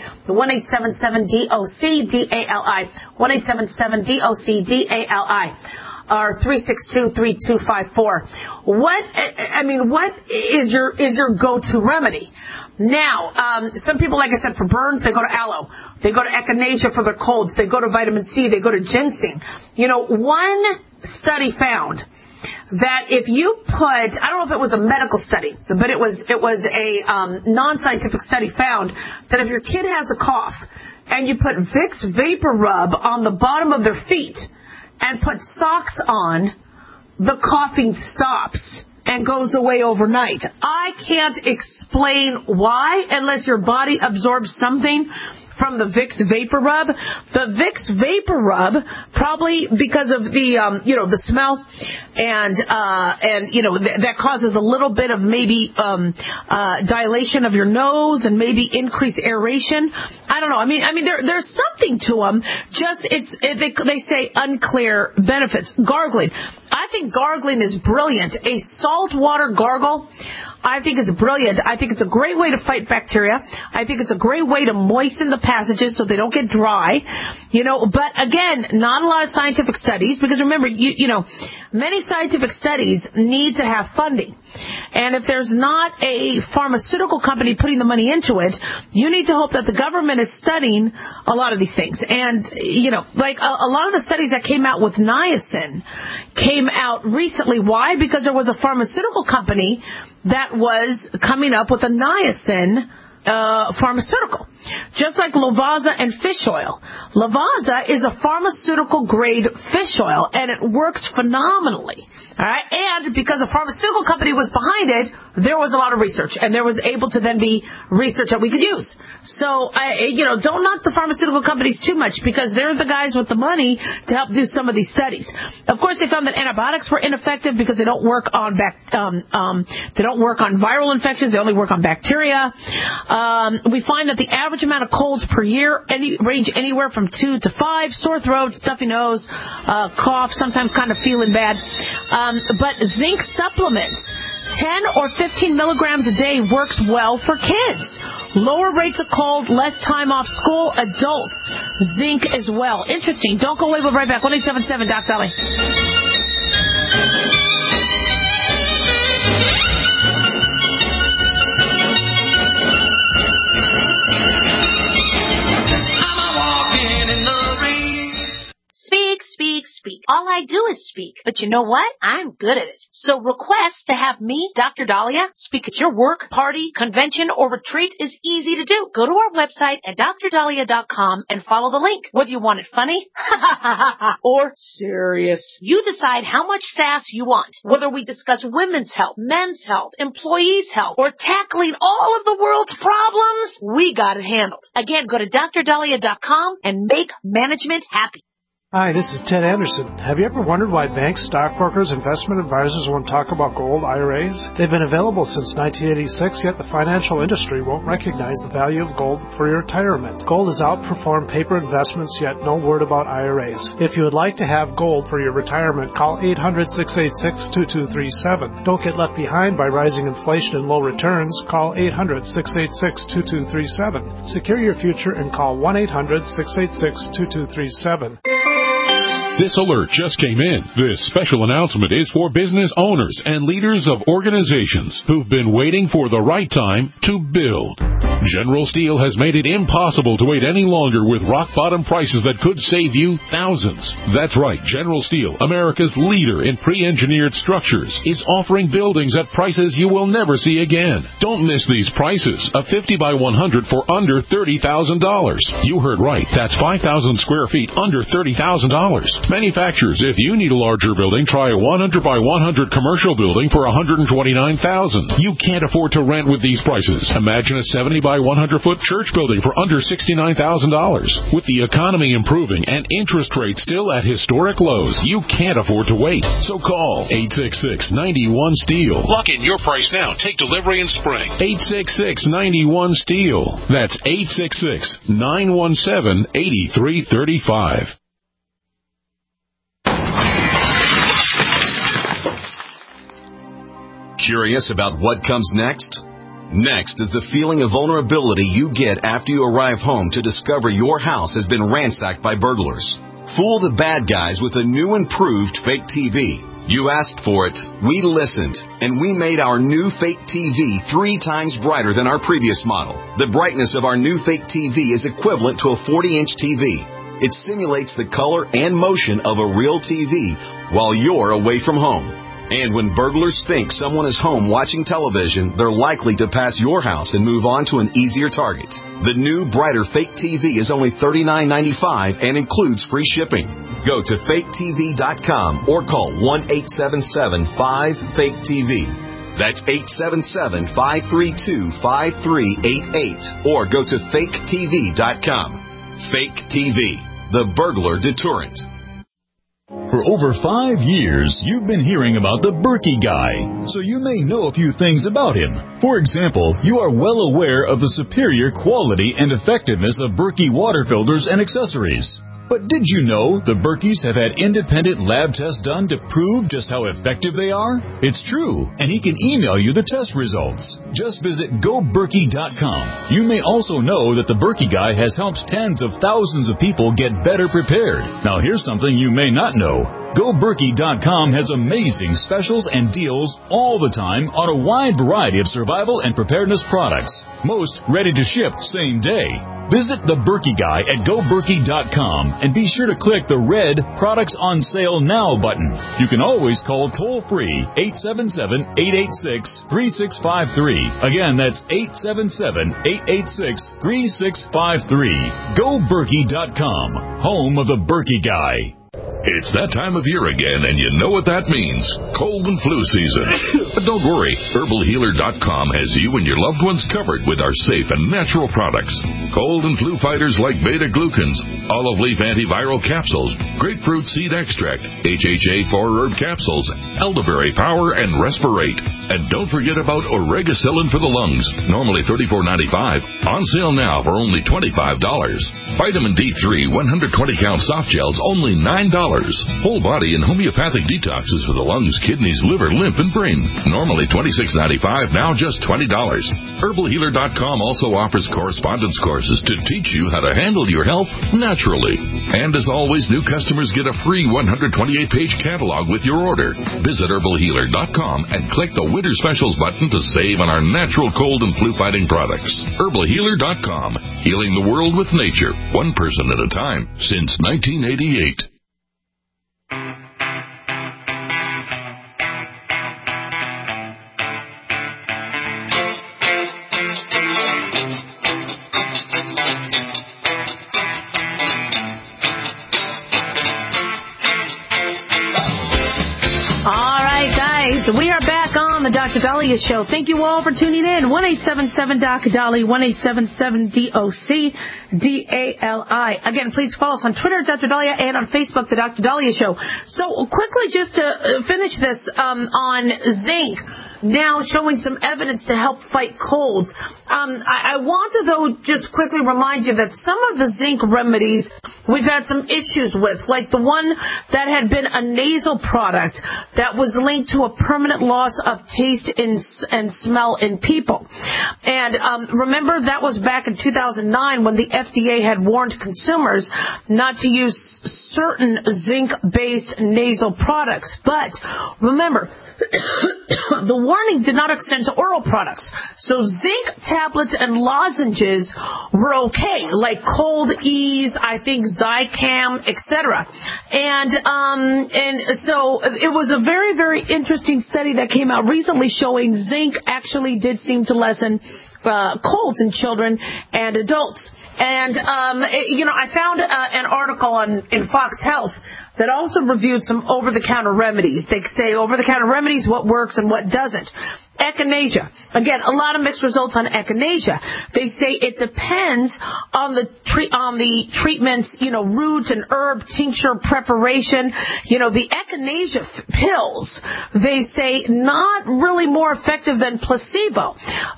1-877-DOC-DALI, 1-877-DOC-DALI. Or 362-3254. What is your go-to remedy? Now, some people, like I said, for burns, they go to aloe. They go to echinacea for their colds. They go to vitamin C. They go to ginseng. You know, one study found that if you put, I don't know if it was a medical study, but it was a non-scientific study found that if your kid has a cough and you put Vicks Vapor Rub on the bottom of their feet and put socks on, the coughing stops and goes away overnight. I can't explain why unless your body absorbs something from the Vicks Vapor Rub. The Vicks Vapor Rub, probably because of the smell and that causes a little bit of maybe dilation of your nose and maybe increased aeration. I don't know. I mean there's something to them. Just they say unclear benefits. Gargling. I think gargling is brilliant. A saltwater gargle, I think it's brilliant. I think it's a great way to fight bacteria. I think it's a great way to moisten the passages so they don't get dry. But again, not a lot of scientific studies, because remember, many scientific studies need to have funding. And if there's not a pharmaceutical company putting the money into it, you need to hope that the government is studying a lot of these things. And, like a lot of the studies that came out with niacin came out recently. Why? Because there was a pharmaceutical company that was coming up with a niacin pharmaceutical, just like Lovaza and fish oil. Lovaza is a pharmaceutical grade fish oil, and it works phenomenally. All right, and because a pharmaceutical company was behind it, there was a lot of research, and there was able to then be research that we could use. So, don't knock the pharmaceutical companies too much, because they're the guys with the money to help do some of these studies. Of course, they found that antibiotics were ineffective because they don't work on viral infections; they only work on bacteria. We find that the average amount of colds per year range anywhere from 2 to 5. Sore throat, stuffy nose, cough, sometimes kind of feeling bad. But zinc supplements, 10 or 15 milligrams a day, works well for kids. Lower rates of cold, less time off school, adults, zinc as well. Interesting. Don't go away. We'll be right back. 1-877-DOC-DOLLY. Speak. All I do is speak. But you know what? I'm good at it. So request to have me, Dr. Dahlia, speak at your work, party, convention, or retreat is easy to do. Go to our website at drdahlia.com and follow the link. Whether you want it funny or serious, you decide how much sass you want. Whether we discuss women's health, men's health, employees' health, or tackling all of the world's problems, we got it handled. Again, go to drdahlia.com and make management happy. Hi, this is Ted Anderson. Have you ever wondered why banks, stockbrokers, investment advisors won't talk about gold IRAs? They've been available since 1986, yet the financial industry won't recognize the value of gold for your retirement. Gold has outperformed paper investments, yet no word about IRAs. If you would like to have gold for your retirement, call 800-686-2237. Don't get left behind by rising inflation and low returns. Call 800-686-2237. Secure your future and call 1-800-686-2237. This alert just came in. This special announcement is for business owners and leaders of organizations who've been waiting for the right time to build. General Steel has made it impossible to wait any longer with rock-bottom prices that could save you thousands. That's right. General Steel, America's leader in pre-engineered structures, is offering buildings at prices you will never see again. Don't miss these prices. A 50 by 100 for under $30,000. You heard right. That's 5,000 square feet under $30,000. Manufacturers, if you need a larger building, try a 100 by 100 commercial building for $129,000. You can't afford to rent with these prices. Imagine a 70 by 100 foot church building for under $69,000. With the economy improving and interest rates still at historic lows, you can't afford to wait. So call 866-91-STEEL. Lock in your price now. Take delivery in spring. 866-91-STEEL. That's 866-917-8335. Curious about what comes next? Next is the feeling of vulnerability you get after you arrive home to discover your house has been ransacked by burglars. Fool the bad guys with a new improved fake TV. You asked for it, we listened, and we made our new fake TV 3 times brighter than our previous model. The brightness of our new fake TV is equivalent to a 40-inch TV. It simulates the color and motion of a real TV while you're away from home. And when burglars think someone is home watching television, they're likely to pass your house and move on to an easier target. The new, brighter fake TV is only $39.95 and includes free shipping. Go to faketv.com or call 1-877-5-FAKE-TV. That's 877-532-5388 or go to faketv.com. Fake TV, the burglar deterrent. For over 5 years, you've been hearing about the Berkey Guy, so you may know a few things about him. For example, you are well aware of the superior quality and effectiveness of Berkey water filters and accessories. But did you know the Berkeys have had independent lab tests done to prove just how effective they are? It's true, and he can email you the test results. Just visit GoBerkey.com. You may also know that the Berkey Guy has helped tens of thousands of people get better prepared. Now here's something you may not know. GoBerkey.com has amazing specials and deals all the time on a wide variety of survival and preparedness products. Most ready to ship same day. Visit the Berkey Guy at GoBerkey.com and be sure to click the red Products on Sale Now button. You can always call toll-free 877-886-3653. Again, that's 877-886-3653. GoBerkey.com, home of the Berkey Guy. It's that time of year again, and you know what that means. Cold and flu season. But don't worry. HerbalHealer.com has you and your loved ones covered with our safe and natural products. Cold and flu fighters like beta-glucans, olive leaf antiviral capsules, grapefruit seed extract, HHA 4-herb capsules, elderberry power, and respirate. And don't forget about Oregacillin for the lungs, normally $34.95. On sale now for only $25. Vitamin D3 120-count soft gels, only $9. Whole body and homeopathic detoxes for the lungs, kidneys, liver, lymph, and brain. Normally $26.95, now just $20. HerbalHealer.com also offers correspondence courses to teach you how to handle your health naturally. And as always, new customers get a free 128-page catalog with your order. Visit HerbalHealer.com and click the Winter Specials button to save on our natural cold and flu-fighting products. HerbalHealer.com, healing the world with nature, one person at a time, since 1988. We are back on the Dr. Dahlia Show. Thank you all for tuning in. 1-877-Dr. Dahlia, 1-877-DOC-DALI. Again, please follow us on Twitter, Dr. Dahlia, and on Facebook, the Dr. Dahlia Show. So quickly, just to finish this on zinc. now showing some evidence to help fight colds. I want to, though, just quickly remind you that some of the zinc remedies we've had some issues with, like the one that had been a nasal product that was linked to a permanent loss of taste and smell in people. And remember, that was back in 2009 when the FDA had warned consumers not to use certain zinc-based nasal products. But remember, the warning did not extend to oral products. So zinc tablets and lozenges were okay, like Cold Ease, I think Zicam, etc. And so it was a very, very interesting study that came out recently showing zinc actually did seem to lessen colds in children and adults. And, I found an article in Fox Health that also reviewed some over-the-counter remedies. They say over-the-counter remedies, what works and what doesn't. Echinacea. Again, a lot of mixed results on echinacea. They say it depends on the treatments, root and herb tincture preparation. The echinacea pills, they say not really more effective than placebo.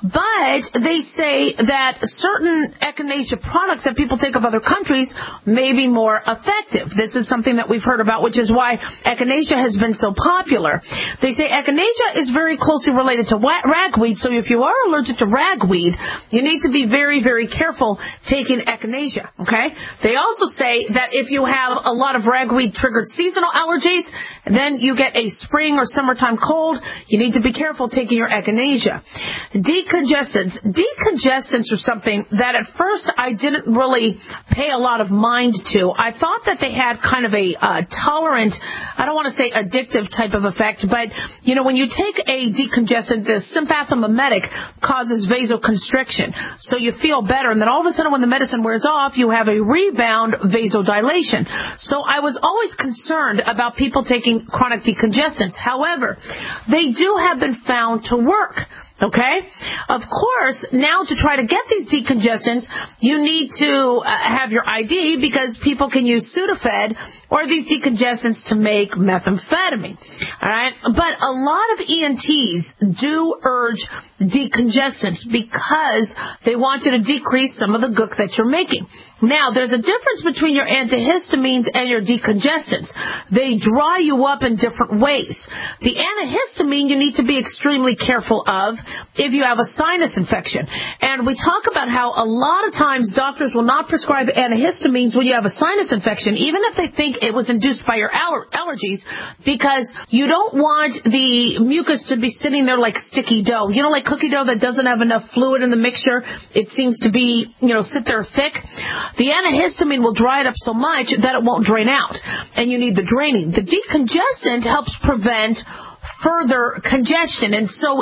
But they say that certain echinacea products that people take of other countries may be more effective. This is something that we've heard about, which is why echinacea has been so popular. They say echinacea is very closely related to ragweed, so if you are allergic to ragweed, you need to be very, very careful taking echinacea, okay? They also say that if you have a lot of ragweed-triggered seasonal allergies, then you get a spring or summertime cold, you need to be careful taking your echinacea. Decongestants. Decongestants are something that at first I didn't really pay a lot of mind to. I thought that they had kind of a tolerant, I don't want to say addictive type of effect, but, when you take a decongestant, the sympathomimetic causes vasoconstriction. So you feel better, and then all of a sudden when the medicine wears off, you have a rebound vasodilation. So I was always concerned about people taking chronic decongestants. However, they have been found to work. Okay? Of course, now to try to get these decongestants, you need to have your ID because people can use Sudafed or these decongestants to make methamphetamine. All right? But a lot of ENTs do urge decongestants because they want you to decrease some of the gook that you're making. Now, there's a difference between your antihistamines and your decongestants. They dry you up in different ways. The antihistamine you need to be extremely careful of if you have a sinus infection. And we talk about how a lot of times doctors will not prescribe antihistamines when you have a sinus infection, even if they think it was induced by your allergies, because you don't want the mucus to be sitting there like sticky dough. Like cookie dough that doesn't have enough fluid in the mixture. It seems to be, sit there thick. The antihistamine will dry it up so much that it won't drain out, and you need the draining. The decongestant helps prevent further congestion, and so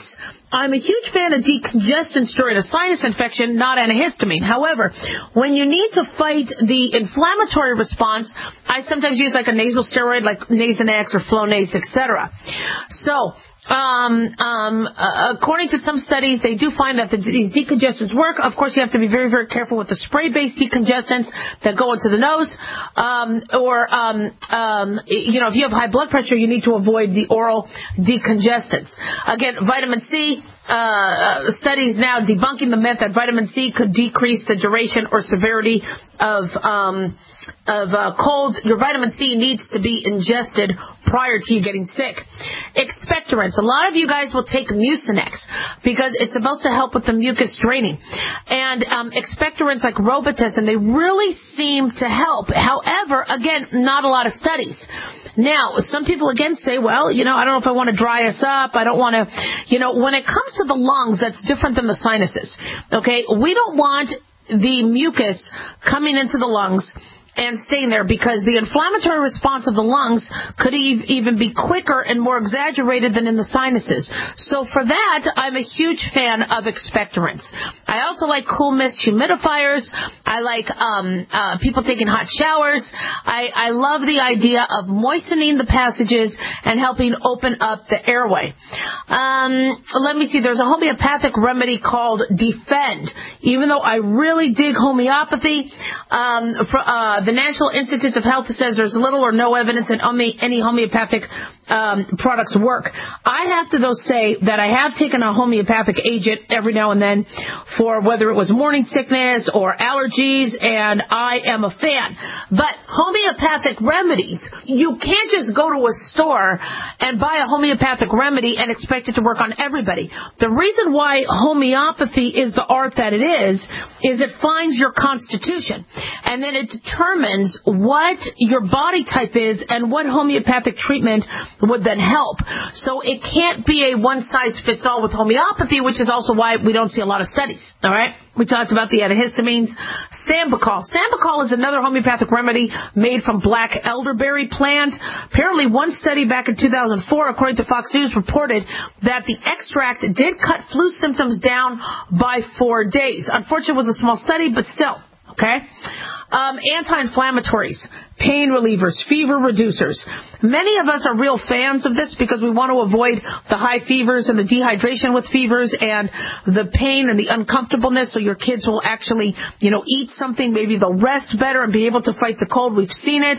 I'm a huge fan of decongestants during a sinus infection, not antihistamine. However, when you need to fight the inflammatory response, I sometimes use like a nasal steroid like Nasonex or Flonase, etc. So, according to some studies, they do find that these decongestants work. Of course, you have to be very, very careful with the spray-based decongestants that go into the nose. If you have high blood pressure, you need to avoid the oral decongestants. Again, vitamin C. Studies now debunking the myth that vitamin C could decrease the duration or severity of colds. Your vitamin C needs to be ingested prior to you getting sick. Expectorants. A lot of you guys will take Mucinex because it's supposed to help with the mucus draining. And expectorants like Robitussin, they really seem to help. However, again, not a lot of studies. Now, some people again say, well, I don't know if I want to dry us up. I don't want to, when it comes to the lungs, that's different than the sinuses. Okay? We don't want the mucus coming into the lungs and staying there because the inflammatory response of the lungs could even be quicker and more exaggerated than in the sinuses. So for that, I'm a huge fan of expectorants. I also like cool mist humidifiers. I like people taking hot showers. I love the idea of moistening the passages and helping open up the airway. Let me see. There's a homeopathic remedy called Defend. Even though I really dig homeopathy, The National Institutes of Health says there's little or no evidence that any homeopathic products work. I have to, though, say that I have taken a homeopathic agent every now and then for whether it was morning sickness or allergies, and I am a fan. But homeopathic remedies, you can't just go to a store and buy a homeopathic remedy and expect it to work on everybody. The reason why homeopathy is the art that it is it finds your constitution, and then it determines what your body type is and what homeopathic treatment would then help. So it can't be a one-size-fits-all with homeopathy, which is also why we don't see a lot of studies, all right? We talked about the antihistamines. Sambucol. Sambucol is another homeopathic remedy made from black elderberry plant. Apparently, one study back in 2004, according to Fox News, reported that the extract did cut flu symptoms down by 4 days. Unfortunately, it was a small study, but still, okay? Anti-inflammatories, pain relievers, fever reducers. Many of us are real fans of this because we want to avoid the high fevers and the dehydration with fevers and the pain and the uncomfortableness, so your kids will actually, eat something. Maybe they'll rest better and be able to fight the cold. We've seen it.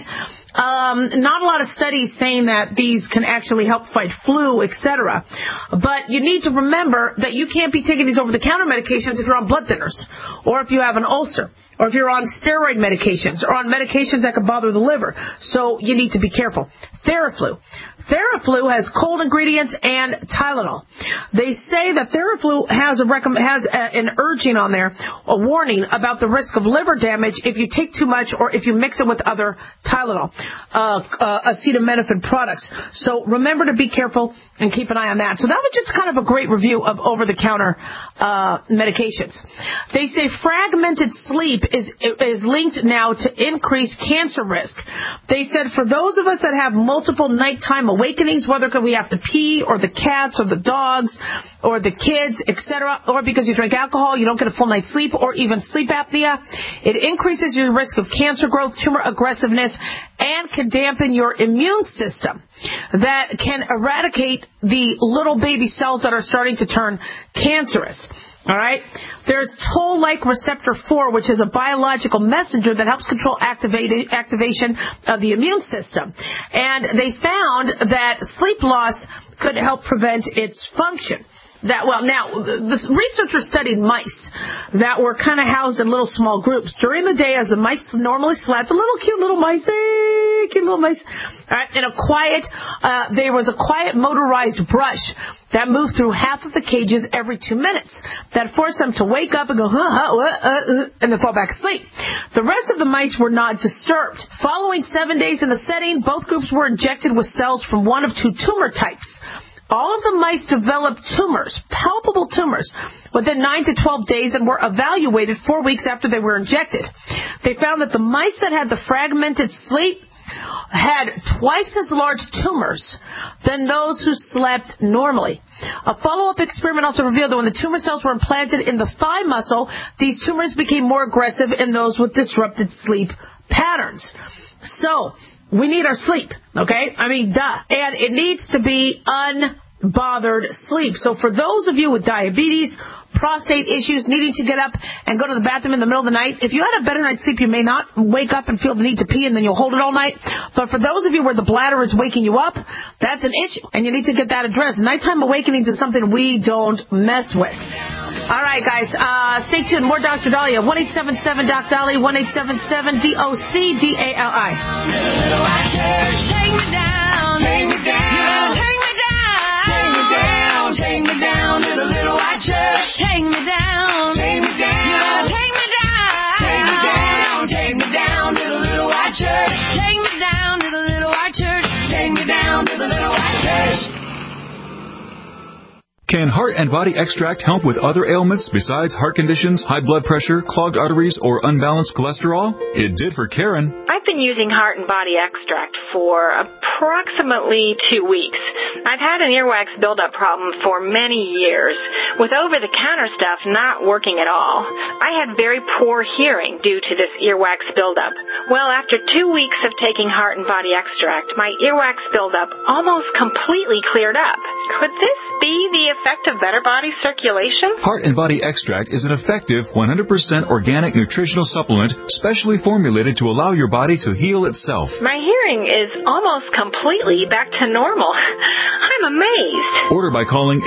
Not a lot of studies saying that these can actually help fight flu, etc. But you need to remember that you can't be taking these over-the-counter medications if you're on blood thinners, or if you have an ulcer, or if you're on steroid medications, or on medications that could bother the liver. So you need to be careful. Theraflu. Theraflu has cold ingredients and Tylenol. They say that Theraflu has an urging on there, a warning about the risk of liver damage if you take too much or if you mix it with other Tylenol, acetaminophen products. So remember to be careful and keep an eye on that. So that was just kind of a great review of over-the-counter medications. They say fragmented sleep is linked now to increased cancer risk. They said for those of us that have multiple nighttime awakenings, whether we have to pee, or the cats, or the dogs, or the kids, etc., or because you drink alcohol, you don't get a full night's sleep, or even sleep apnea, it increases your risk of cancer growth, tumor aggressiveness, and can dampen your immune system. That can eradicate the little baby cells that are starting to turn cancerous. All right? There's toll-like receptor 4, which is a biological messenger that helps control activation of the immune system. And they found that sleep loss could help prevent its function. The researchers studied mice that were kind of housed in little small groups. During the day, as the mice normally slept, cute little mice. All right, there was a quiet motorized brush that moved through half of the cages every 2 minutes. That forced them to wake up and go, and then fall back asleep. The rest of the mice were not disturbed. Following 7 days in the setting, both groups were injected with cells from one of two tumor types. All of the mice developed tumors, palpable tumors, within 9 to 12 days and were evaluated 4 weeks after they were injected. They found that the mice that had the fragmented sleep had twice as large tumors than those who slept normally. A follow-up experiment also revealed that when the tumor cells were implanted in the thigh muscle, these tumors became more aggressive in those with disrupted sleep patterns. So, we need our sleep, okay? Duh. And it needs to be unbothered sleep. So for those of you with diabetes, prostate issues, needing to get up and go to the bathroom in the middle of the night, if you had a better night's sleep, you may not wake up and feel the need to pee, and then you'll hold it all night. But for those of you where the bladder is waking you up, that's an issue, and you need to get that addressed. Nighttime awakenings is something we don't mess with. All right, guys, stay tuned. More Dr. Daliah. 1-877-DOC-DALI, 1-877-DOC-DALI. Take me down. Take me down. Take me down. Take me down to the little white church. Take me down. Take me down. Take me down. Take me down. Take me down to the little white church. Take me down to the little white church. Take me down to the little white church. Can Heart and Body Extract help with other ailments besides heart conditions, high blood pressure, clogged arteries, or unbalanced cholesterol? It did for Karen. I've been using Heart and Body Extract for approximately 2 weeks. I've had an earwax buildup problem for many years, with over-the-counter stuff not working at all. I had very poor hearing due to this earwax buildup. Well, after 2 weeks of taking Heart and Body Extract, my earwax buildup almost completely cleared up. Could this be the effect of better body circulation? Heart and Body Extract is an effective 100% organic nutritional supplement specially formulated to allow your body to heal itself. My hearing is almost completely back to normal. I'm amazed. Order by calling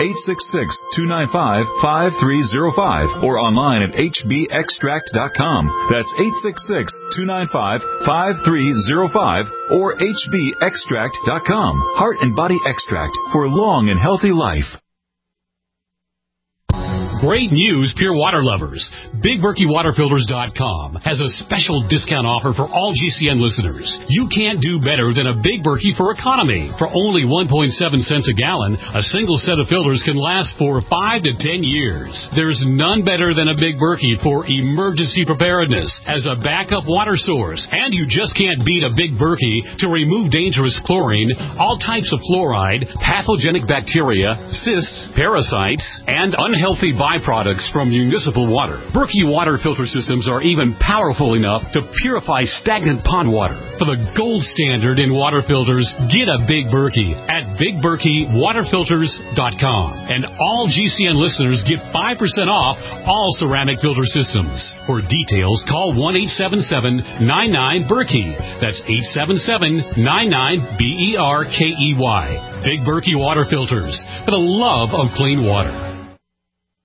866-295-5305 or online at hbextract.com. That's 866-295-5305 or hbextract.com. Heart and Body Extract for a long and healthy life. Great news, pure water lovers. BigBerkeyWaterFilters.com has a special discount offer for all GCN listeners. You can't do better than a Big Berkey for economy. For only 1.7 cents a gallon, a single set of filters can last for 5 to 10 years. There's none better than a Big Berkey for emergency preparedness as a backup water source. And you just can't beat a Big Berkey to remove dangerous chlorine, all types of fluoride, pathogenic bacteria, cysts, parasites, and unhealthy byproducts from municipal water. Berkey water filter systems are even powerful enough to purify stagnant pond water. For the gold standard in water filters, get a Big Berkey at BigBerkeyWaterFilters.com. And all GCN listeners get 5% off all ceramic filter systems. For details, call 1-877-99-BERKEY. That's 877-99-BERKEY. Big Berkey Water Filters, for the love of clean water.